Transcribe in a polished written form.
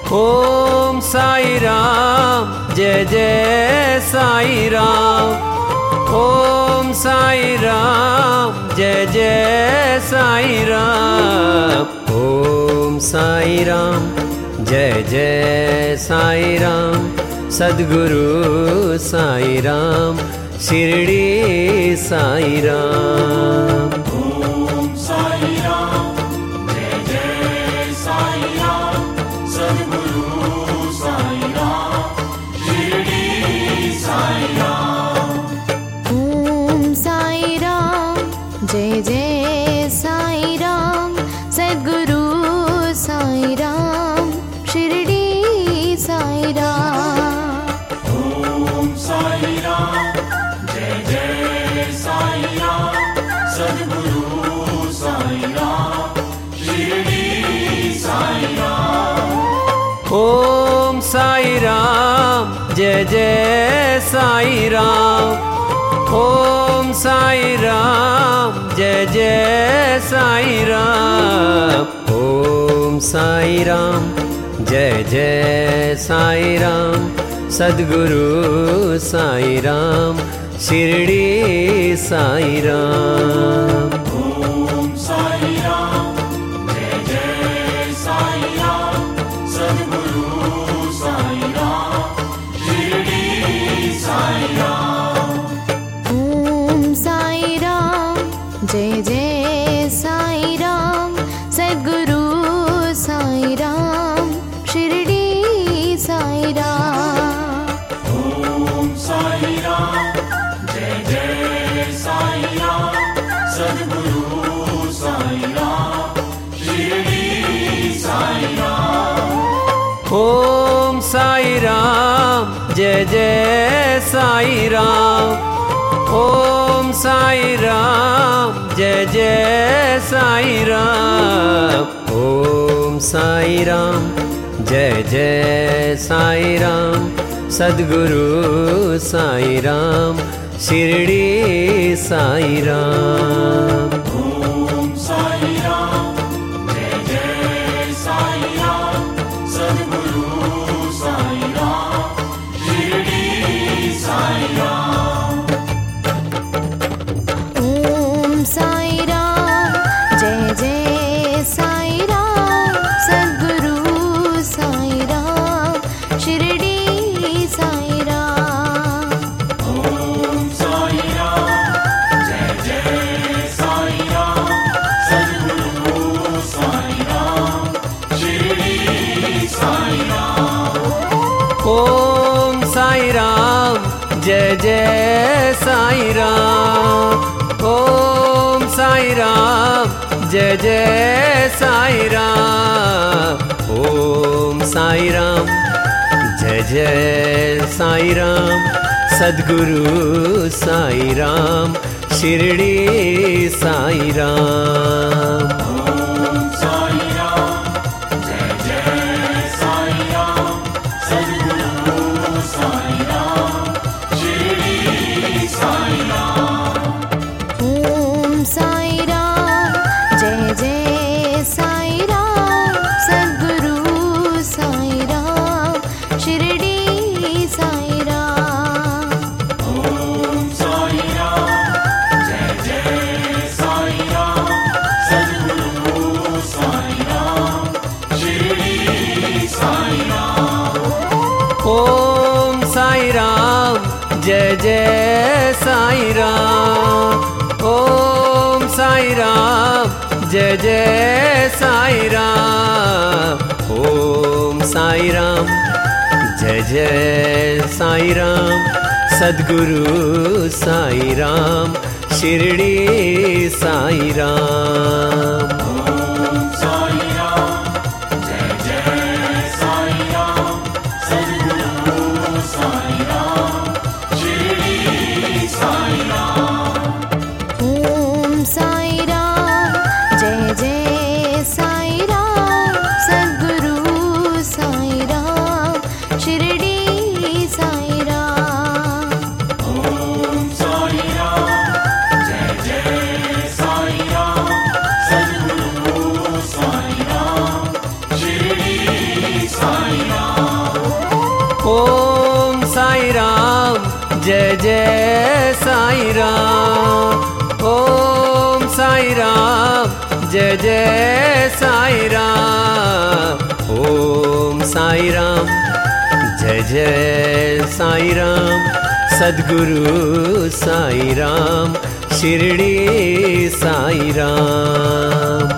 Om Sai Ram Jai Jai Sai Ram. Om Sai Ram Jai Jai Sai Ram. Om Sai Ram Jai Jai Sai Ram. Sadhguru Sai Ram Shirdi Sai Ram. Om Sai Ram Jai Jai Sai Ram. Sadhguru Sai Ram Shirdi Sai Ram. Om Sai Ram Jai Jai Sai Ram. Sadhguru Sai Ram Shirdi Sai Ram. Om Sai Ram Jai Jai Sai Ram. Sadhguru Sai Ram Shirdi Sai Ram. Om Sai Ram Jai Jai Sai Ram. Om Sai Ram Jai Jai Sai Ram. Om Sai Ram Jai Jai Sai Ram. Sadhguru Sai Ram Shirdi Sai Ram. Om Sai Ram Jai Jai Sai Ram. Sadhguru Sai Ram Shirdi Sai Ram. Om Sai Ram Jai Jai Sai Ram. Sadhguru Sai Ram Shirdi Sai Ram. Om Sai Ram Jai Jai Sai Ram. Sadhguru Sai Ram Shirdi Sai Ram. Om Sai Ram Jai Jai Sai Ram. Om Sai Ram Jai Jai Sai Ram. Om Sai Ram Jai Jai Sai Ram. Sadhguru Sai Ram Shirdi Sai Ram. Om Sai Ram Jai Jai Sai Ram. Sadhguru Sai Ram Shirdi Sai Ram. Om Sai Ram Jai Jai Sai Ram. Sadhguru Sai Ram Shirdi Sai Ram. Om Sai Ram Jai Jai Sai Ram. Sadhguru Sai Ram Shirdi Sai Ram. Om Sai Ram Jai Jai Sai Ram. Om Sai Ram Jai Jai Sai Ram. Om Sai Ram Jai Jai Sai Ram. Sadhguru Sai Ram Shirdi Sai Ram. Om Sai Ram Jai Jai Sai Ram. Sadhguru Sai Ram Shirdi Sai Ram. Om Sai Ram Jai Jai Sai Ram. Sadhguru Sai Ram Shirdi Sai Ram. Om Sai Ram Jai Jai Sai Ram. Sadhguru Sai Ram Shirdi Sai Ram. Om Sai Ram Jai Jai Sai Ram. Om Sai Ram Jai Jai Sai Ram. Om Sai Ram Jai Jai Sai Ram. Sadhguru Sai Ram Shirdi Sai Ram. Om Sai Ram Jai Jai Sai Ram. Sadhguru Sai Ram Shirdi Sai Ram. Om Sai Ram Jai Jai Sai Ram. Sadhguru Sai Ram Shirdi Sai Ram. Om Sai Ram Jai Jai Sai Ram. Sadhguru Sai Ram. Om Sai Ram Jai Jai Sai Ram. Om Sai Ram Jai Jai Sai Ram. Om Sai Ram Jai Jai Sai Ram. Sadhguru Sai Ram Shirdi Sai Ram.